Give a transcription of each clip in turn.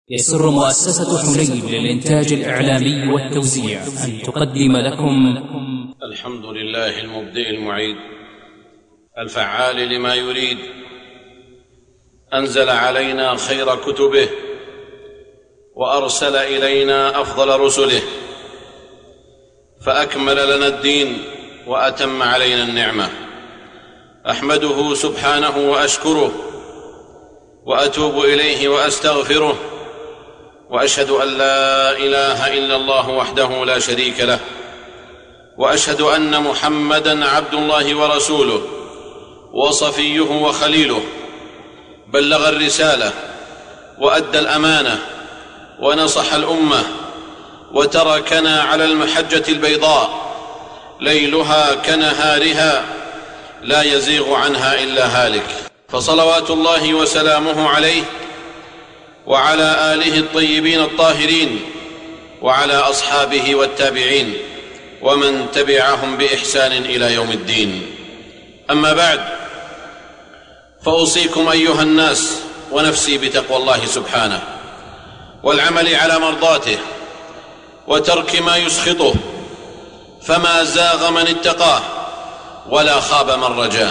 يسر مؤسسة حنين للإنتاج الإعلامي والتوزيع أن تقدم لكم الحمد لله المبدئ المعيد الفعال لما يريد. أنزل علينا خير كتبه وأرسل إلينا أفضل رسله، فأكمل لنا الدين وأتم علينا النعمة. أحمده سبحانه وأشكره وأتوب إليه وأستغفره، وأشهد أن لا إله إلا الله وحده لا شريك له، وأشهد أن محمدًا عبد الله ورسوله وصفيه وخليله، بلغ الرسالة وأدى الأمانة ونصح الأمة، وتركنا على المحجة البيضاء ليلها كنهارها لا يزيغ عنها إلا هالك. فصلوات الله وسلامه عليه وعلى آله الطيبين الطاهرين وعلى أصحابه والتابعين ومن تبعهم بإحسان إلى يوم الدين. أما بعد، فأوصيكم أيها الناس ونفسي بتقوى الله سبحانه والعمل على مرضاته وترك ما يسخطه، فما زاغ من اتقاه ولا خاب من رجاه.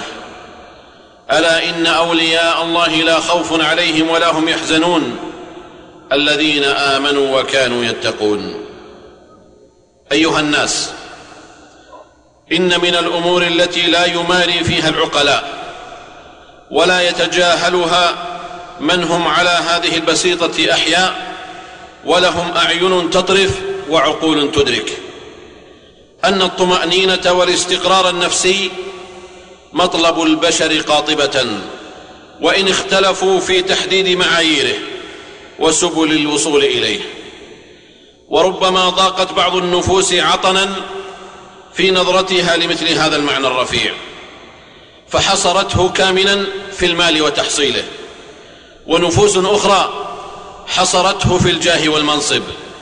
ألا إن أولياء الله لا خوف عليهم ولا هم يحزنون، الذين آمنوا وكانوا يتقون. أيها الناس، إن من الأمور التي لا يماري فيها العقلاء ولا يتجاهلها من هم على هذه البسيطة أحياء ولهم أعين تطرف وعقول تدرك، أن الطمأنينة والاستقرار النفسي مطلب البشر قاطبة، وإن اختلفوا في تحديد معاييره وسبل الوصول إليه. وربما ضاقت بعض النفوس عطنا في نظرتها لمثل هذا المعنى الرفيع، فحصرته كامنا في المال وتحصيله، ونفوس أخرى حصرته في الجاه والمنصب،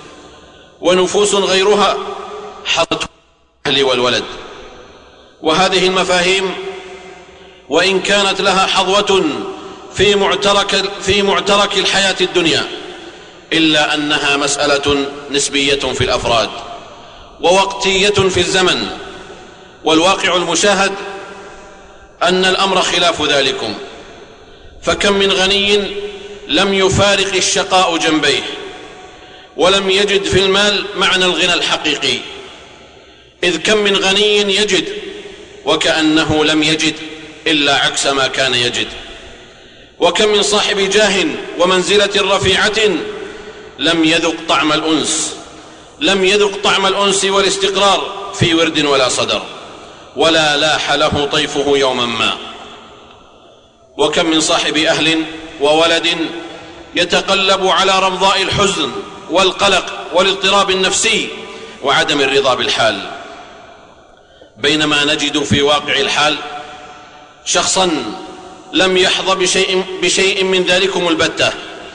ونفوس غيرها حصرته في الأهل والولد. وهذه المفاهيم وإن كانت لها حظوة في معترك الحياة الدنيا، إلا أنها مسألة نسبية في الأفراد ووقتية في الزمن، والواقع المشاهد أن الأمر خلاف ذلكم. فكم من غني لم يفارق الشقاء جنبيه، ولم يجد في المال معنى الغنى الحقيقي، إذ كم من غني يجد وكأنه لم يجد إلا عكس ما كان يجد. وكم من صاحب جاه ومنزلة رفيعة لم يذق طعم الأنس والاستقرار في ورد ولا صدر، ولا لاح له طيفه يوما ما. وكم من صاحب أهل وولد يتقلب على رمضاء الحزن والقلق والاضطراب النفسي وعدم الرضا بالحال، بينما نجد في واقع الحال شخصا لم يحظى بشيء من ذلكم البتة،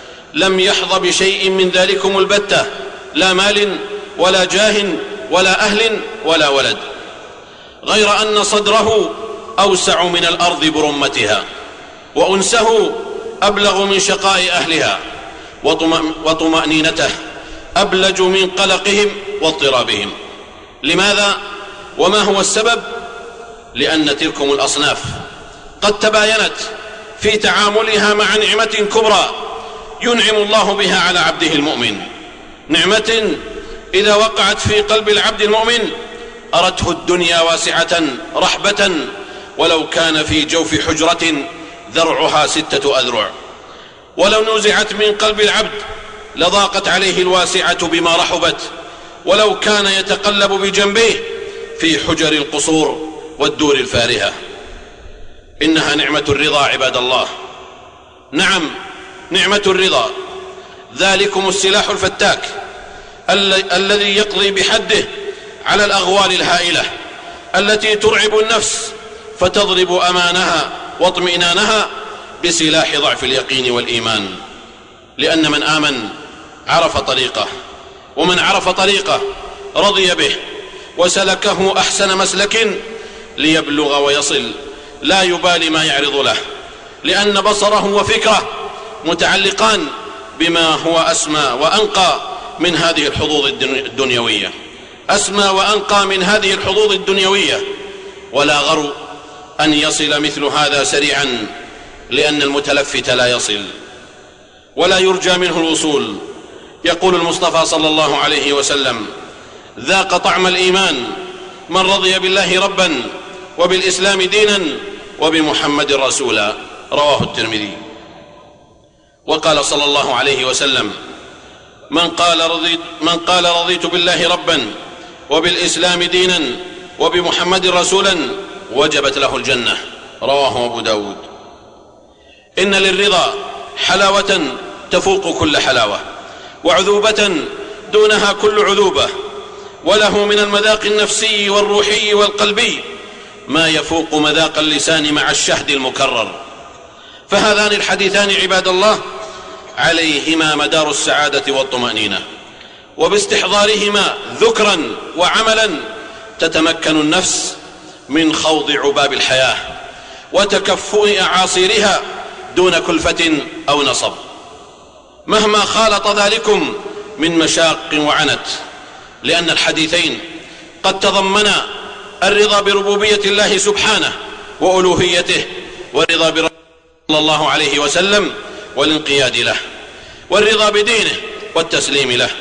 لا مال ولا جاه ولا أهل ولا ولد، غير أن صدره أوسع من الأرض برمتها، وأنسه أبلغ من شقاء أهلها، وطمأنينته أبلج من قلقهم واضطرابهم. لماذا؟ وما هو السبب؟ لأن تلكم الأصناف قد تباينت في تعاملها مع نعمة كبرى ينعم الله بها على عبده المؤمن، نعمة إذا وقعت في قلب العبد المؤمن أرته الدنيا واسعة رحبة، ولو كان في جوف حجرة ذرعها 6 أذرع. ولو نزعت من قلب العبد لضاقت عليه الواسعة بما رحبت، ولو كان يتقلب بجنبيه في حجر القصور والدور الفارهة. إنها نعمة الرضا عباد الله، نعم نعمة الرضا، ذلكم السلاح الفتاك الذي يقضي بحده على الأغوال الهائلة التي ترعب النفس فتضرب أمانها واطمئنانها بسلاح ضعف اليقين والإيمان. لأن من آمن عرف طريقه، ومن عرف طريقه رضي به وسلكه أحسن مسلك ليبلغ ويصل، لا يبالي ما يعرض له، لأن بصره وفكره متعلقان بما هو أسمى وأنقى من هذه الحظوظ الدنيوية، أسمى وأنقى من هذه الحظوظ الدنيوية. ولا غرو أن يصل مثل هذا سريعا، لأن المتلفت لا يصل ولا يرجى منه الوصول. يقول المصطفى صلى الله عليه وسلم: ذاق طعم الإيمان من رضي بالله ربا وبالإسلام دينا وبمحمد رسولا، رواه الترمذي. وقال صلى الله عليه وسلم: من قال رضيت بالله ربا وبالإسلام دينا وبمحمد رسولا وجبت له الجنة، رواه أبو داود. إن للرضا حلاوة تفوق كل حلاوة، وعذوبة دونها كل عذوبة، وله من المذاق النفسي والروحي والقلبي ما يفوق مذاق اللسان مع الشهد المكرر. فهذان الحديثان عباد الله عليهما مدار السعادة والطمأنينة، وباستحضارهما ذكرا وعملا تتمكن النفس من خوض عباب الحياة وتكفؤ أعاصيرها دون كلفة أو نصب، مهما خالط ذلكم من مشاق وعنت، لأن الحديثين قد تضمنا الرضا بربوبية الله سبحانه وألوهيته، والرضا برسوله صلى الله عليه وسلم والانقياد له، والرضا بدينه والتسليم له.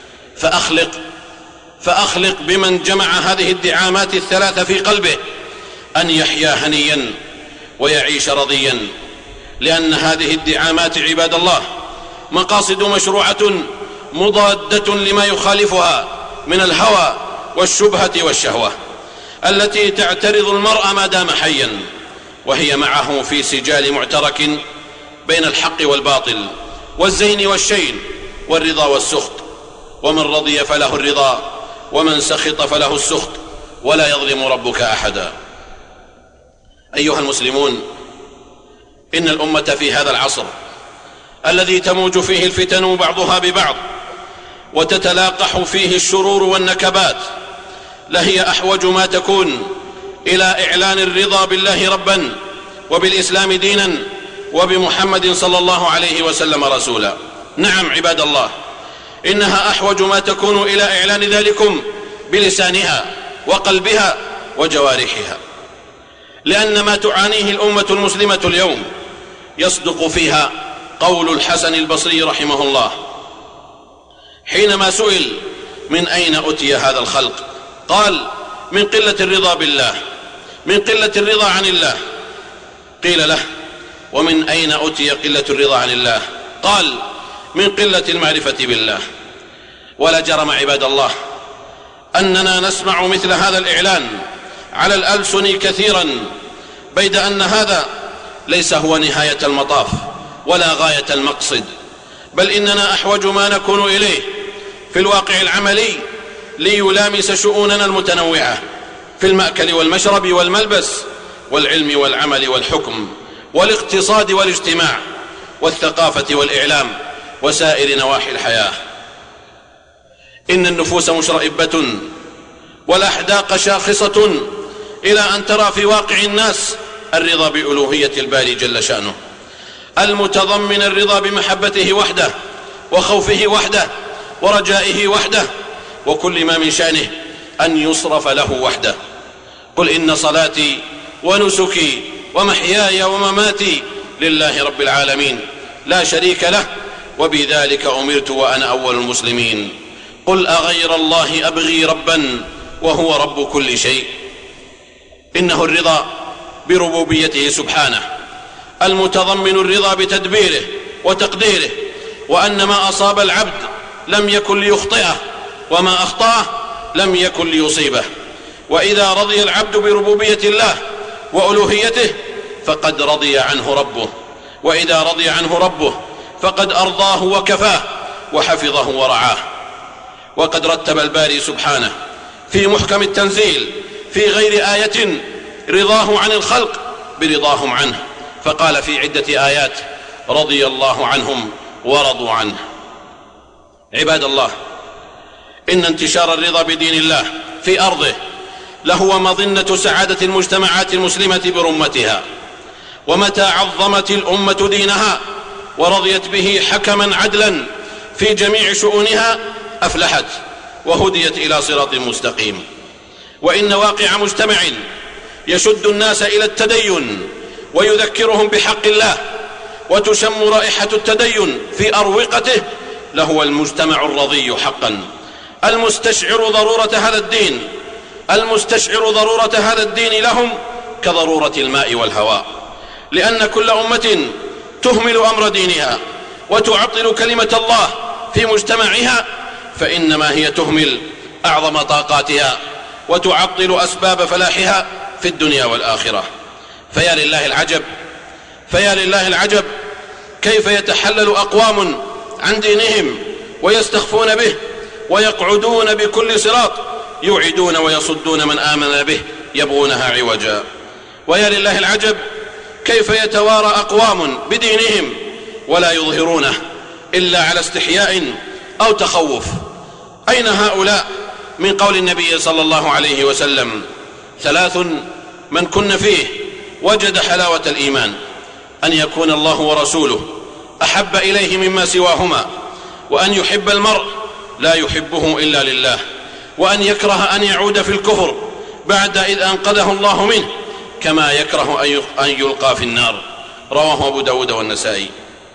فأخلق بمن جمع هذه الدعامات الثلاثة في قلبه أن يحيا هنيا ويعيش رضيا، لأن هذه الدعامات عباد الله مقاصد مشروعة مضادة لما يخالفها من الهوى والشبهة والشهوة التي تعترض المرء ما دام حيا، وهي معه في سجال معترك بين الحق والباطل والزين والشين والرضا والسخط، ومن رضي فله الرضا ومن سخط فله السخط، ولا يظلم ربك أحدا. أيها المسلمون، إن الأمة في هذا العصر الذي تموج فيه الفتن بعضها ببعض وتتلاقح فيه الشرور والنكبات لهي أحوج ما تكون إلى إعلان الرضا بالله ربا وبالإسلام دينا وبمحمد صلى الله عليه وسلم رسولا. نعم عباد الله، إنها أحوج ما تكون إلى إعلان ذلكم بلسانها وقلبها وجوارحها، لأن ما تعانيه الأمة المسلمة اليوم يصدق فيها قول الحسن البصري رحمه الله حينما سئل: من أين أتي هذا الخلق؟ قال: من قلة الرضا بالله، من قلة الرضا عن الله. قيل له: ومن أين أتي قلة الرضا عن الله؟ قال: من قلة المعرفة بالله. ولا جرم عباد الله أننا نسمع مثل هذا الإعلان على الألسن كثيرا، بيد أن هذا ليس هو نهاية المطاف ولا غاية المقصد، بل إننا أحوج ما نكون إليه في الواقع العملي ليلامس شؤوننا المتنوعة في المأكل والمشرب والملبس والعلم والعمل والحكم والاقتصاد والاجتماع والثقافة والإعلام وسائر نواحي الحياة. إن النفوس مشرئبة والأحداق شاخصة إلى أن ترى في واقع الناس الرضا بألوهية الباري جل شأنه، المتضمن الرضا بمحبته وحده وخوفه وحده ورجائه وحده، وكل ما من شأنه أن يصرف له وحده. قل إن صلاتي ونسكي ومحياي ومماتي لله رب العالمين لا شريك له وبذلك أمرت وأنا أول المسلمين. قل أغير الله أبغي ربا وهو رب كل شيء. إنه الرضا بربوبيته سبحانه المتضمن الرضا بتدبيره وتقديره، وأن ما أصاب العبد لم يكن ليخطئه وما أخطأه لم يكن ليصيبه. وإذا رضي العبد بربوبية الله وألوهيته فقد رضي عنه ربه، وإذا رضي عنه ربه فقد أرضاه وكفاه وحفظه ورعاه. وقد رتب الباري سبحانه في محكم التنزيل في غير آية رضاه عن الخلق برضاهم عنه، فقال في عدة آيات: رضي الله عنهم ورضوا عنه. عباد الله، إن انتشار الرضا بدين الله في أرضه لهو مظنة سعادة المجتمعات المسلمة برمتها. ومتى عظمت الأمة دينها ورضيت به حكما عدلا في جميع شؤونها أفلحت وهديت إلى صراط مستقيم. وإن واقع مجتمع يشد الناس إلى التدين ويذكرهم بحق الله وتشم رائحة التدين في أروقته لهو المجتمع الرضي حقا، المستشعر ضرورة هذا الدين لهم كضرورة الماء والهواء، لأن كل أمة تهمل أمر دينها وتعطل كلمة الله في مجتمعها فإنما هي تهمل أعظم طاقاتها وتعطل أسباب فلاحها في الدنيا والآخرة. فيا لله العجب كيف يتحلل أقوام عن دينهم ويستخفون به ويقعدون بكل صراط يوعدون ويصدون من آمن به يبغونها عوجا. ويا لله العجب كيف يتوارى أقوام بدينهم ولا يظهرونه إلا على استحياء أو تخوف. أين هؤلاء من قول النبي صلى الله عليه وسلم: 3 من كن فيه وجد حلاوة الإيمان، أن يكون الله ورسوله أحب إليه مما سواهما، وأن يحب المرء لا يحبه إلا لله، وأن يكره أن يعود في الكفر بعد إذ أنقذه الله منه، كما يكره أن يلقى في النار. رواه أبو داود والنسائي.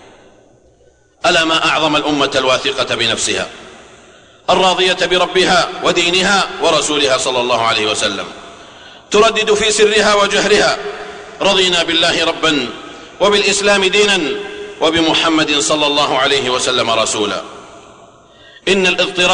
ألا ما أعظم الأمة الواثقة بنفسها الراضية بربها ودينها ورسولها صلى الله عليه وسلم، تردد في سرها وجهرها: رضينا بالله ربا وبالإسلام دينا وبمحمد صلى الله عليه وسلم رسولا. إن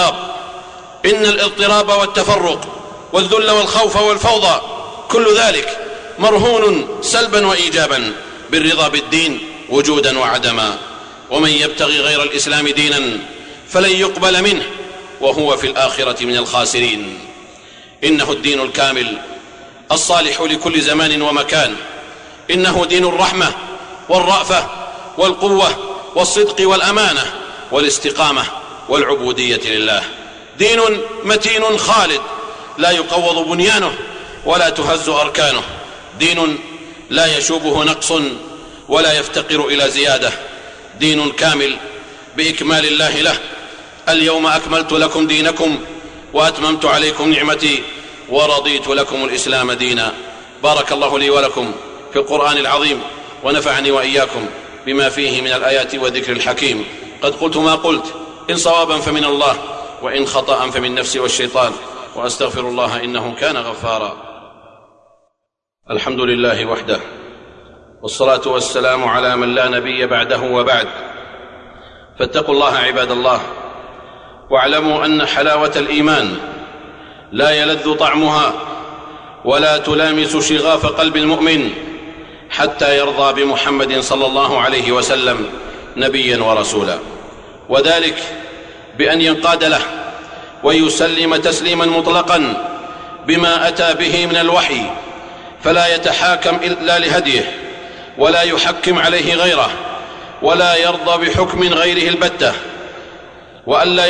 الاضطراب والتفرق والذل والخوف والفوضى كل ذلك مرهون سلبا وإيجابا بالرضا بالدين وجودا وعدما، ومن يبتغي غير الإسلام دينا فلن يقبل منه وهو في الآخرة من الخاسرين. إنه الدين الكامل الصالح لكل زمان ومكان، إنه دين الرحمة والرأفة والقوة والصدق والأمانة والاستقامة والعبودية لله، دين متين خالد لا يقوض بنيانه ولا تهز أركانه، دين لا يشوبه نقص ولا يفتقر إلى زيادة، دين كامل بإكمال الله له: اليوم أكملت لكم دينكم وأتممت عليكم نعمتي ورضيت لكم الإسلام دينا. بارك الله لي ولكم في القرآن العظيم ونفعني وإياكم بما فيه من الآيات والذكر الحكيم. قد قلت ما قلت، إن صوابا فمن الله وإن خطأ فمن نفسي والشيطان، وأستغفر الله إنه كان غفارا. الحمد لله وحده، والصلاة والسلام على من لا نبي بعده وبعد. فاتقوا الله عباد الله، واعلموا أن حلاوة الإيمان لا يلذ طعمها ولا تلامس شغاف قلب المؤمن حتى يرضى بمحمد صلى الله عليه وسلم نبيا ورسولا، وذلك بأن ينقاد له ويسلم تسليما مطلقا بما أتى به من الوحي، فلا يتحاكم إلا لهديه ولا يحكم عليه غيره ولا يرضى بحكم غيره البتة، وألا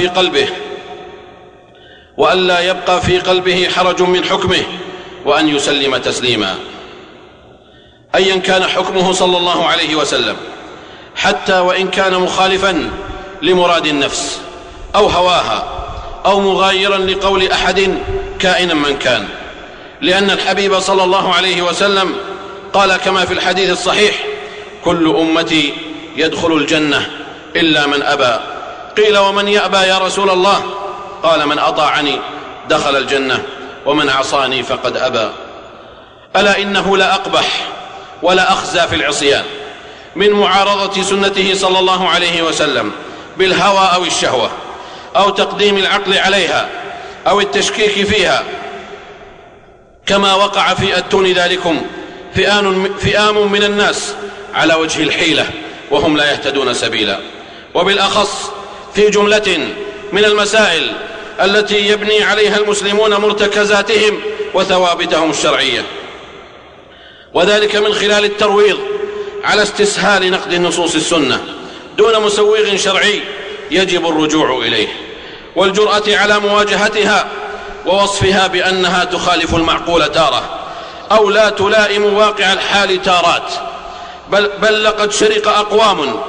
يبقى في قلبه حرج من حكمه، وأن يسلم تسليما أيا كان حكمه صلى الله عليه وسلم، حتى وإن كان مخالفا لمراد النفس أو هواها أو مغايرا لقول أحد كائنا من كان، لأن الحبيب صلى الله عليه وسلم قال كما في الحديث الصحيح: كل أمتي يدخل الجنة إلا من أبى. قيل: ومن يأبى يا رسول الله؟ قال: من أطاعني دخل الجنة ومن عصاني فقد أبى. ألا إنه لا أقبح ولا أخزى في العصيان من معارضة سنته صلى الله عليه وسلم بالهوى أو الشهوة أو تقديم العقل عليها أو التشكيك فيها، كما وقع في أتون ذلكم فئام من الناس على وجه الحيلة وهم لا يهتدون سبيلا، وبالأخص في جملة من المسائل التي يبني عليها المسلمون مرتكزاتهم وثوابتهم الشرعية، وذلك من خلال الترويض على استسهال نقد النصوص السنة دون مسوغ شرعي يجب الرجوع إليه، والجرأة على مواجهتها ووصفها بأنها تخالف المعقول تارة أو لا تلائم واقع الحال تارات، بل لقد شرق أقوام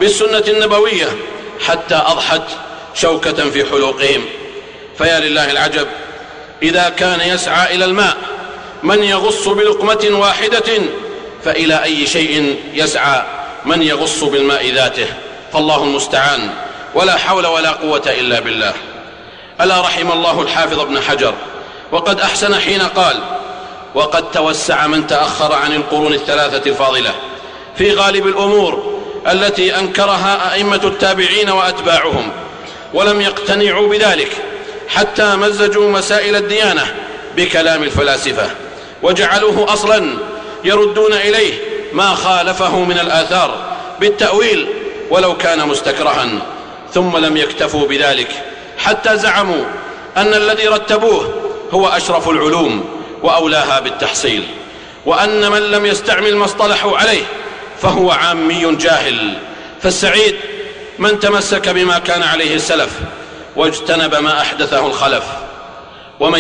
بالسنة النبوية حتى أضحت شوكة في حلوقهم. فيا لله العجب إذا كان يسعى إلى الماء من يغص بلقمة واحدة، فإلى أي شيء يسعى من يغص بالماء ذاته؟ فالله المستعان، ولا حول ولا قوة إلا بالله. ألا رحم الله الحافظ ابن حجر، وقد أحسن حين قال: وقد توسع من تأخر عن القرون الثلاثة الفاضلة في غالب الأمور التي أنكرها أئمة التابعين وأتباعهم، ولم يقتنعوا بذلك حتى مزجوا مسائل الديانة بكلام الفلاسفة وجعلوه أصلا يردون إليه ما خالفه من الآثار بالتأويل ولو كان مستكرها. ثم لم يكتفوا بذلك حتى زعموا أن الذي رتبوه هو أشرف العلوم وأولاها بالتحصيل، وأن من لم يستعمل ما اصطلحوا عليه فهو عامي جاهل. فالسعيد من تمسك بما كان عليه السلف واجتنب ما أحدثه الخلف. ومن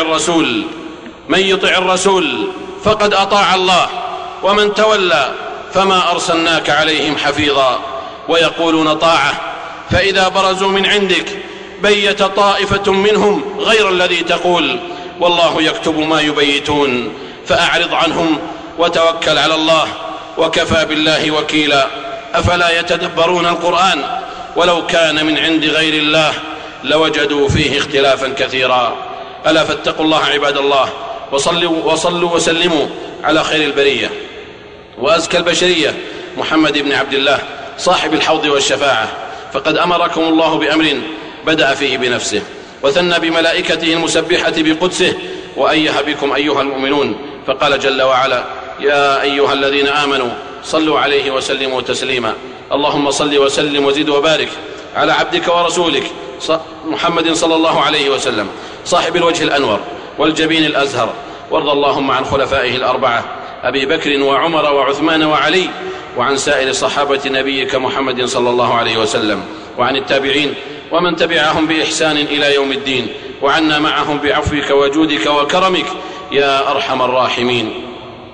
يطع الرسول فقد أطاع الله، ومن تولى فما أرسلناك عليهم حفيظا. ويقولون طاعة، فإذا برزوا من عندك بيت طائفة منهم غير الذي تقول، والله يكتب ما يبيتون. فأعرض عنهم وتوكل على الله، وكفى بالله وكيلا. أفلا يتدبرون القرآن؟ ولو كان من عند غير الله لوجدوا فيه اختلافا كثيرا. ألا فاتقوا الله عباد الله، وصلوا وسلموا على خير البرية وأزكى البشرية محمد بن عبد الله صاحب الحوض والشفاعة. فقد أمركم الله بأمر بدأ فيه بنفسه، وثنى بملائكته المسبحة بقدسه، وأيه بكم أيها المؤمنون، فقال جل وعلا: يا أيها الذين آمنوا صلوا عليه وسلموا تسليما. اللهم صل وسلم وزد وبارك على عبدك ورسولك محمد صلى الله عليه وسلم، صاحب الوجه الأنور والجبين الأزهر. وارض اللهم عن خلفائه الأربعة أبي بكر وعمر وعثمان وعلي، وعن سائر صحابة نبيك محمد صلى الله عليه وسلم، وعن التابعين ومن تبعهم بإحسان إلى يوم الدين، وعنا معهم بعفوك وجودك وكرمك يا أرحم الراحمين.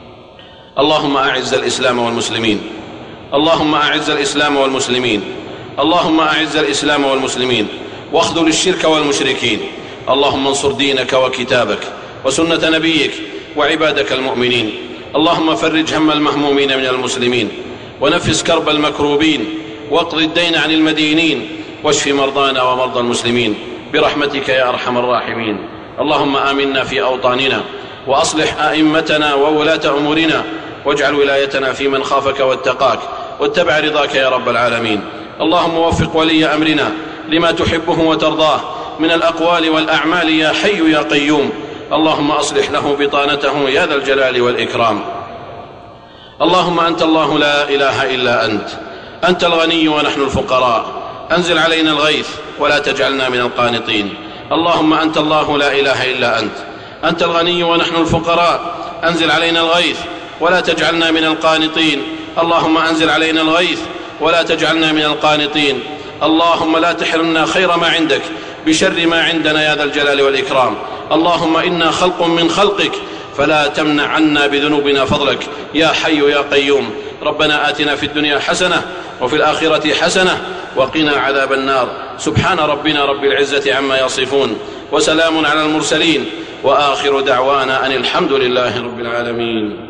اللهم أعز الإسلام والمسلمين، اللهم أعز الإسلام والمسلمين، اللهم أعز الإسلام والمسلمين، واخذل الشرك والمشركين. اللهم انصر دينك وكتابك وسنة نبيك وعبادك المؤمنين. اللهم فرج هم المهمومين من المسلمين، ونفس كرب المكروبين، واقض الدين عن المدينين، واشف مرضانا ومرضى المسلمين برحمتك يا أرحم الراحمين. اللهم آمنا في أوطاننا، وأصلح أئمتنا وولاة أمورنا، واجعل ولايتنا في من خافك واتقاك واتبع رضاك يا رب العالمين. اللهم وفق ولي أمرنا لما تحبه وترضاه من الأقوال والأعمال يا حي يا قيوم. اللهم أصلح له بطانته يا ذا الجلال والإكرام. اللهم أنت الله لا إله إلا أنت الغني ونحن الفقراء. أنزل علينا الغيث ولا تجعلنا من القانطين. اللهم أنت الله لا إله إلا أنت الغني ونحن الفقراء. أنزل علينا الغيث ولا تجعلنا من القانطين. اللهم أنزل علينا الغيث ولا تجعلنا من القانطين. اللهم لا تحرمنا خير ما عندك بشر ما عندنا يا ذا الجلال والإكرام. اللهم إنا خلق من خلقك، فلا تمنع عنا بذنوبنا فضلك يا حي يا قيوم. ربنا آتنا في الدنيا حسنة وفي الآخرة حسنة وقنا عذاب النار. سبحان ربنا رب العزة عما يصفون، وسلام على المرسلين، وآخر دعوانا أن الحمد لله رب العالمين.